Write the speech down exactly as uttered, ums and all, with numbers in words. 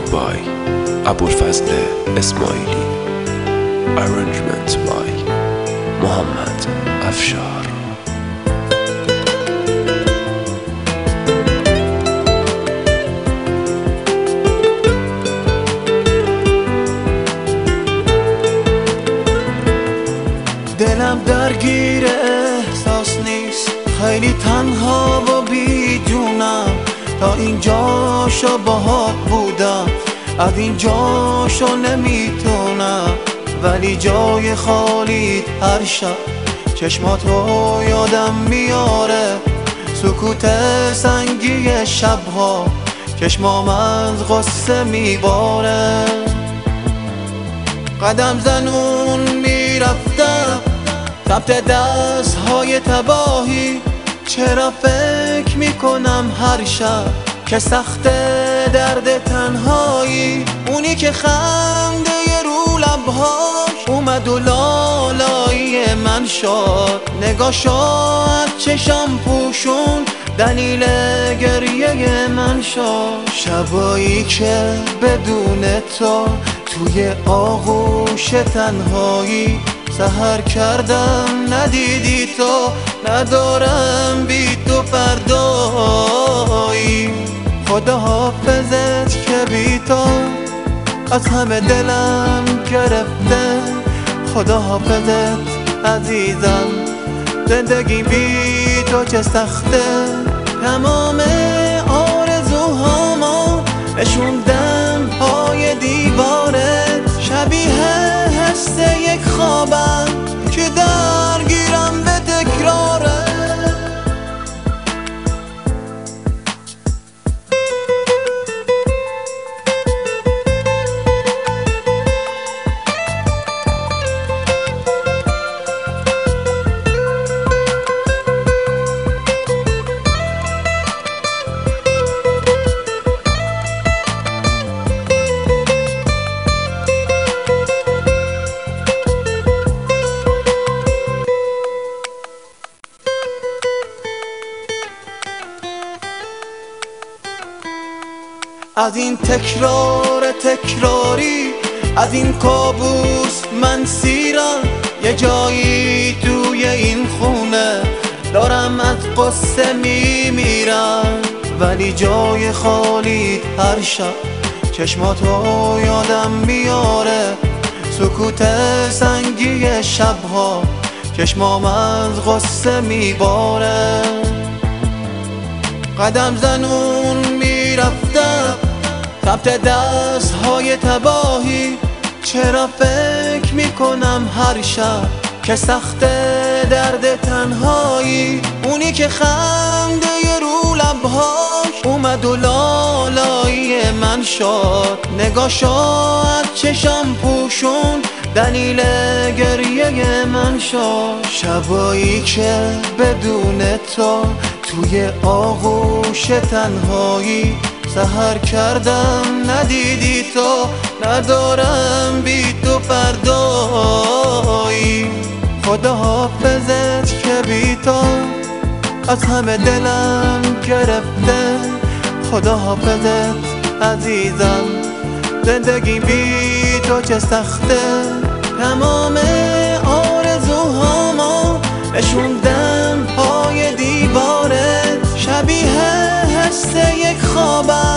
by ابوالفضل اسماعیلی. Arrangement by محمد افشار. دلم درگیر احساس نیست، خیلی تنها و بی جونم. تا اینجاشو باهات بودم، از اینجاشو نمیتونم. ولی جای خالیت هر شب چشماتو یادم میاره. سکوت سنگی شبها چشمام از غصه میباره. قدم زنون میرفتم سمت دست های تباهی. چرا فکر میکنم هر شب که سخت درد تنهایی. اونی که خنده رو لبهاش اومد و لالایی من شد. نگاشو از چشم پوشون دلیل گریه من شد. شبایی که بدون تو توی آغوش تنهایی سحر کردم ندیدی تو. ندارم بی تو فردایی. خدا حافظت که بی تو از همه دلم گرفته. خدا حافظت عزیزم، زندگی بی تو چه سخته. تمام آرزوهامو نشوندم پای دیوارت. شبیه هست یک خوابم که درگیرم به تکراره. از این تکرار تکراری، از این کابوس من سیرم. یه جایی توی این خونه دارم از قصه میمیرم. ولی جای خالی هر شب چشماتو یادم میاره. سکوت سنگی شبها چشمام از غصه میباره. قدم زنون میرفتم سمت دست های تباهی. چرا فکر میکنم هر شب که سخت درد تنهایی. اونی که خنده رو لبهاش اومد و لالایی من شد. نگاشو از چشم پوشون دلیل گریه من شد. شبایی که بدون تو توی آغوش تنهایی سحر کردم ندیدی تو. ندارم بی تو فردایی. خدا حافظت که بی تو از همه دلم گرفته. خدا حافظت عزیزم، زندگی بی تو چه سخته. تمام آرزوهامو نشوندم پای دیوارت. شبیه هست یک خوابم